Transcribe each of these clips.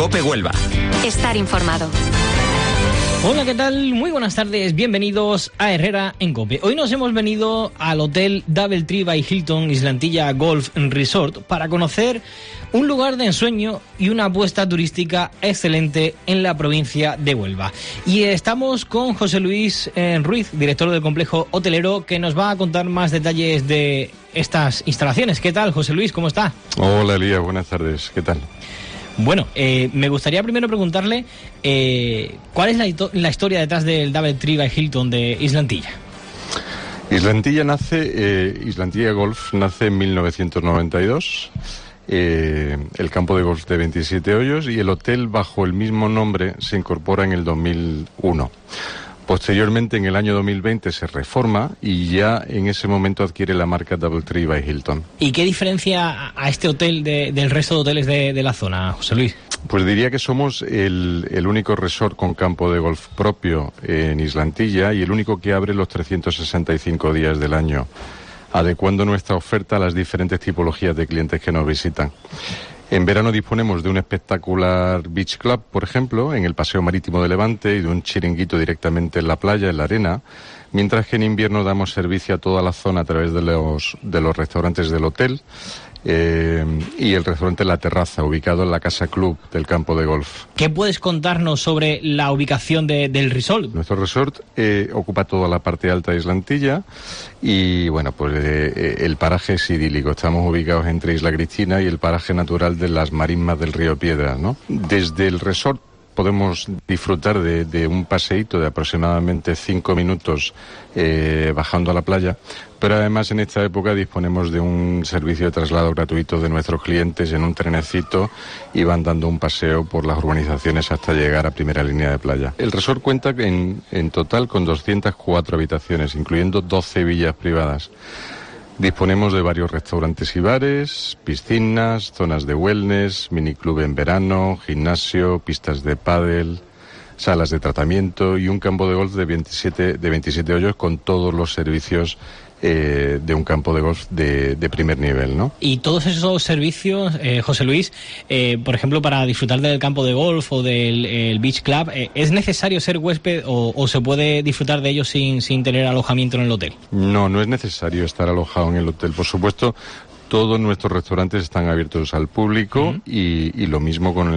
COPE Huelva. Estar informado. Hola, ¿qué tal? Muy buenas tardes, bienvenidos a Herrera en COPE. Hoy nos hemos venido al Hotel DoubleTree by Hilton Islantilla Golf Resort para conocer un lugar de ensueño y una apuesta turística excelente en la provincia de Huelva. Y estamos con José Luis Ruiz, director del complejo hotelero, que nos va a contar más detalles de estas instalaciones. ¿Qué tal, José Luis? ¿Cómo está? Hola, Elías, buenas tardes. ¿Qué tal? Bueno, me gustaría primero preguntarle ¿cuál es la historia detrás del DoubleTree by Hilton de Islantilla? Islantilla Golf nace en 1992, el campo de golf de 27 hoyos, y el hotel bajo el mismo nombre se incorpora en el 2001. Posteriormente, en el año 2020, se reforma y ya en ese momento adquiere la marca DoubleTree by Hilton. ¿Y qué diferencia a este hotel del resto de hoteles de la zona, José Luis? Pues diría que somos el único resort con campo de golf propio en Islantilla y el único que abre los 365 días del año, adecuando nuestra oferta a las diferentes tipologías de clientes que nos visitan. En verano disponemos de un espectacular beach club, por ejemplo, en el Paseo Marítimo de Levante, y de un chiringuito directamente en la playa, en la arena, mientras que en invierno damos servicio a toda la zona a través de los restaurantes del hotel y el restaurante La Terraza, ubicado en la Casa Club del campo de golf. ¿Qué puedes contarnos sobre la ubicación del resort? Nuestro resort ocupa toda la parte alta de Islantilla y, bueno, pues el paraje es idílico. Estamos ubicados entre Isla Cristina y el paraje natural de las marismas del río Piedra, ¿no? Desde el resort podemos disfrutar de un paseíto de aproximadamente 5 minutos bajando a la playa, pero además en esta época disponemos de un servicio de traslado gratuito de nuestros clientes en un trenecito y van dando un paseo por las urbanizaciones hasta llegar a primera línea de playa. El resort cuenta en total con 204 habitaciones, incluyendo 12 villas privadas. Disponemos de varios restaurantes y bares, piscinas, zonas de wellness, miniclub en verano, gimnasio, pistas de pádel, salas de tratamiento y un campo de golf de 27 hoyos con todos los servicios de un campo de golf de primer nivel, ¿no? Y todos esos servicios, José Luis, por ejemplo, para disfrutar del campo de golf o del beach club, ¿es necesario ser huésped o se puede disfrutar de ellos sin tener alojamiento en el hotel? No es necesario estar alojado en el hotel. Por supuesto, todos nuestros restaurantes están abiertos al público y lo mismo con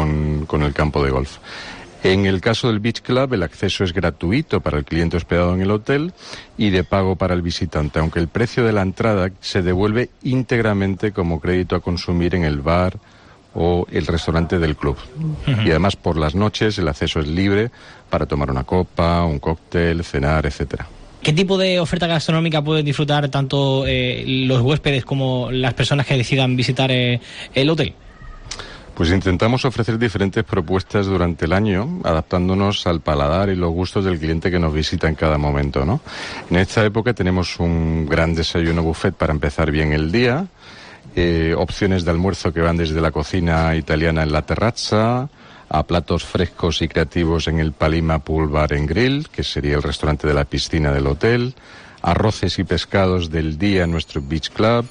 el campo de golf. En el caso del Beach Club, el acceso es gratuito para el cliente hospedado en el hotel y de pago para el visitante, aunque el precio de la entrada se devuelve íntegramente como crédito a consumir en el bar o el restaurante del club. Y además, por las noches, el acceso es libre para tomar una copa, un cóctel, cenar, etcétera. ¿Qué tipo de oferta gastronómica pueden disfrutar tanto los huéspedes como las personas que decidan visitar el hotel? Pues intentamos ofrecer diferentes propuestas durante el año, adaptándonos al paladar y los gustos del cliente que nos visita en cada momento, ¿no? En esta época tenemos un gran desayuno buffet para empezar bien el día, opciones de almuerzo que van desde la cocina italiana en La Terraza a platos frescos y creativos en el Palima Pool Bar and Grill, que sería el restaurante de la piscina del hotel, arroces y pescados del día en nuestro Beach Club,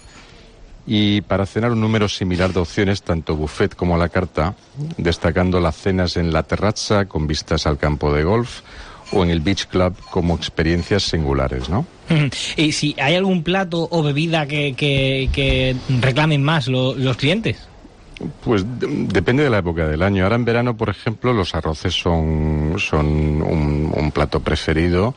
y para cenar un número similar de opciones, tanto buffet como a la carta, destacando las cenas en La Terraza con vistas al campo de golf o en el Beach Club como experiencias singulares, ¿no? ¿Y si hay algún plato o bebida que reclamen más los clientes? Pues depende de la época del año. Ahora en verano, por ejemplo, los arroces son un plato preferido.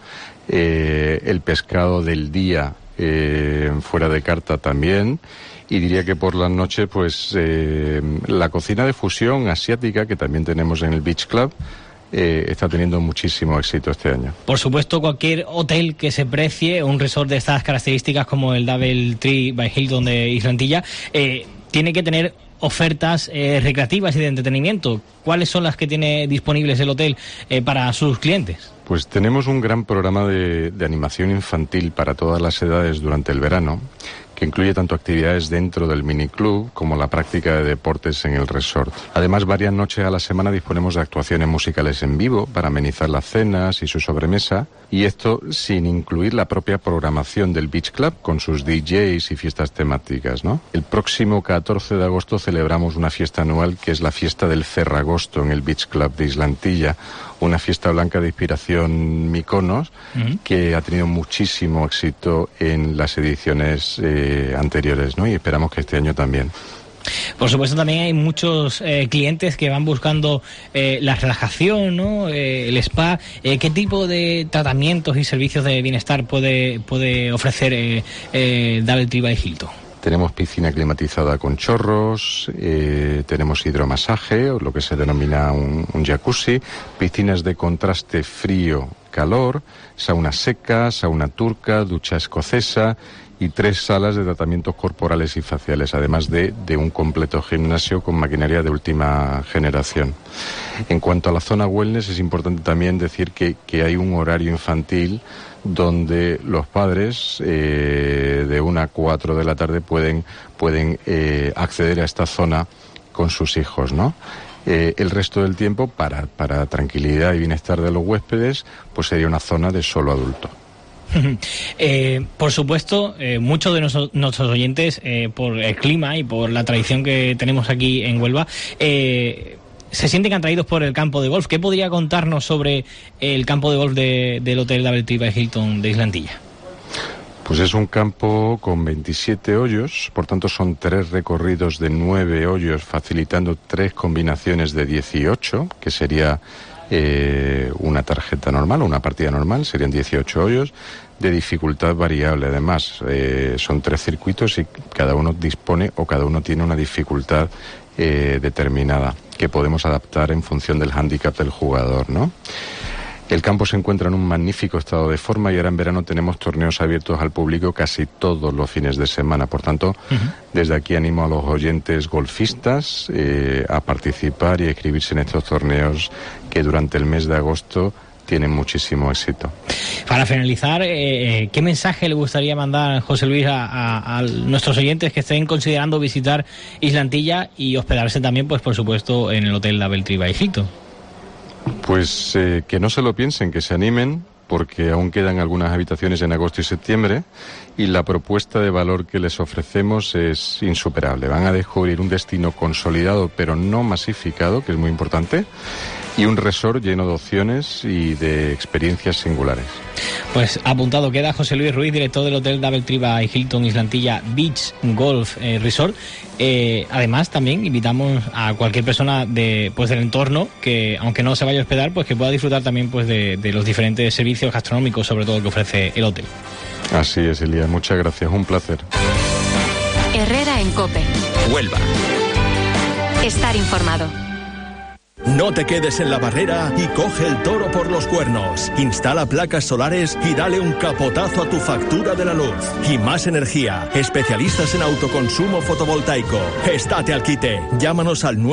El pescado del día fuera de carta también. Y diría que por las noches, pues la cocina de fusión asiática, que también tenemos en el Beach Club, está teniendo muchísimo éxito este año. Por supuesto, cualquier hotel que se precie, un resort de estas características como el DoubleTree by Hilton de Islantilla, tiene que tener ofertas recreativas y de entretenimiento. ¿Cuáles son las que tiene disponibles el hotel para sus clientes? Pues tenemos un gran programa de animación infantil para todas las edades durante el verano, que incluye tanto actividades dentro del miniclub como la práctica de deportes en el resort. Además, varias noches a la semana disponemos de actuaciones musicales en vivo para amenizar las cenas y su sobremesa, y esto sin incluir la propia programación del Beach Club con sus DJs y fiestas temáticas, ¿no? El próximo 14 de agosto celebramos una fiesta anual que es la fiesta del Ferragosto en el Beach Club de Islantilla, una fiesta blanca de inspiración Mykonos que ha tenido muchísimo éxito en las ediciones anteriores, ¿no? Y esperamos que este año también. Por supuesto, también hay muchos clientes que van buscando la relajación, ¿no? El spa. ¿Qué tipo de tratamientos y servicios de bienestar puede ofrecer DoubleTree by Hilton? Tenemos piscina climatizada con chorros, tenemos hidromasaje, o lo que se denomina un jacuzzi, piscinas de contraste frío-calor, sauna seca, sauna turca, ducha escocesa y 3 salas de tratamientos corporales y faciales, además de un completo gimnasio con maquinaria de última generación. En cuanto a la zona wellness, es importante también decir que hay un horario infantil donde los padres de 1 a 4 de la tarde pueden acceder a esta zona con sus hijos, ¿no? El resto del tiempo, para tranquilidad y bienestar de los huéspedes, pues sería una zona de solo adulto. Por supuesto, muchos de nuestros oyentes, por el clima y por la tradición que tenemos aquí en Huelva, se sienten atraídos por el campo de golf. ¿Qué podría contarnos sobre el campo de golf del Hotel DoubleTree by Hilton de Islantilla? Pues es un campo con 27 hoyos, por tanto son 3 recorridos de 9 hoyos, facilitando 3 combinaciones de 18, que sería una tarjeta normal, una partida normal, serían 18 hoyos, de dificultad variable. Además, son 3 circuitos y cada uno tiene una dificultad determinada que podemos adaptar en función del hándicap del jugador, ¿no? El campo se encuentra en un magnífico estado de forma y ahora en verano tenemos torneos abiertos al público casi todos los fines de semana. Por tanto, desde aquí animo a los oyentes golfistas a participar y a inscribirse en estos torneos que durante el mes de agosto tienen muchísimo éxito. Para finalizar, ¿qué mensaje le gustaría mandar, José Luis, a nuestros oyentes que estén considerando visitar Islantilla y hospedarse también, pues por supuesto, en el Hotel DoubleTree by Hilton? Pues que no se lo piensen, que se animen, porque aún quedan algunas habitaciones en agosto y septiembre y la propuesta de valor que les ofrecemos es insuperable. Van a descubrir un destino consolidado pero no masificado, que es muy importante, y un resort lleno de opciones y de experiencias singulares. Pues apuntado queda. José Luis Ruiz, director del Hotel DoubleTree by Hilton Islantilla Beach Golf Resort. Además, también invitamos a cualquier persona del entorno que, aunque no se vaya a hospedar, pues que pueda disfrutar también pues de los diferentes servicios gastronómicos, sobre todo que ofrece el hotel. Así es, Elías. Muchas gracias. Un placer. Herrera en COPE. Huelva. Estar informado. No te quedes en la barrera y coge el toro por los cuernos. Instala placas solares y dale un capotazo a tu factura de la luz. Y Más Energía, especialistas en autoconsumo fotovoltaico. Estate al quite. Llámanos al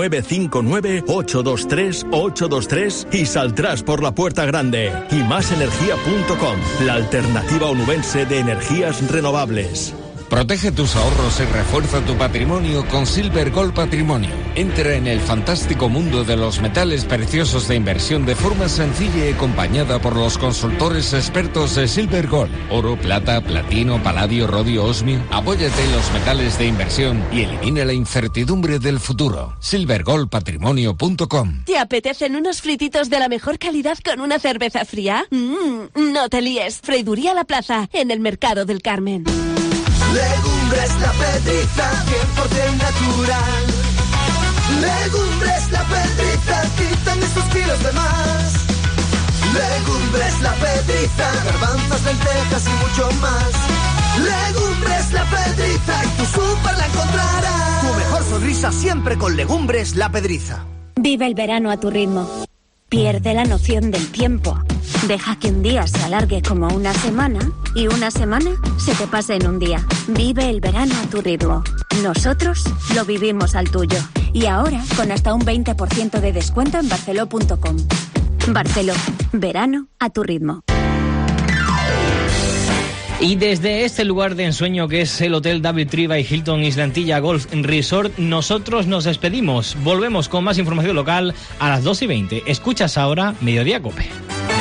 959-823-823 y saldrás por la puerta grande. imasenergia.com, la alternativa onubense de energías renovables. Protege tus ahorros y refuerza tu patrimonio con Silver Gold Patrimonio. Entra en el fantástico mundo de los metales preciosos de inversión de forma sencilla y acompañada por los consultores expertos de Silver Gold. Oro, plata, platino, paladio, rodio, osmio. Apóyate en los metales de inversión y elimina la incertidumbre del futuro. silvergoldpatrimonio.com. ¿Te apetecen unos frititos de la mejor calidad con una cerveza fría? No te líes. Freiduría La Plaza, en el Mercado del Carmen. Legumbres La Pedriza, 100% natural. Legumbres La Pedriza, quitan esos kilos de más. Legumbres La Pedriza, garbanzos, lentejas y mucho más. Legumbres La Pedriza, en tu súper la encontrarás. Tu mejor sonrisa siempre con Legumbres La Pedriza. Vive el verano a tu ritmo. Pierde la noción del tiempo. Deja que un día se alargue como una semana y una semana se te pase en un día. Vive el verano a tu ritmo. Nosotros lo vivimos al tuyo. Y ahora con hasta un 20% de descuento en barceló.com. Barceló, verano a tu ritmo. Y desde este lugar de ensueño que es el Hotel Doubletree by Hilton Islantilla Golf Resort, nosotros nos despedimos. Volvemos con más información local a las 2:20. Escuchas ahora Mediodía Cope.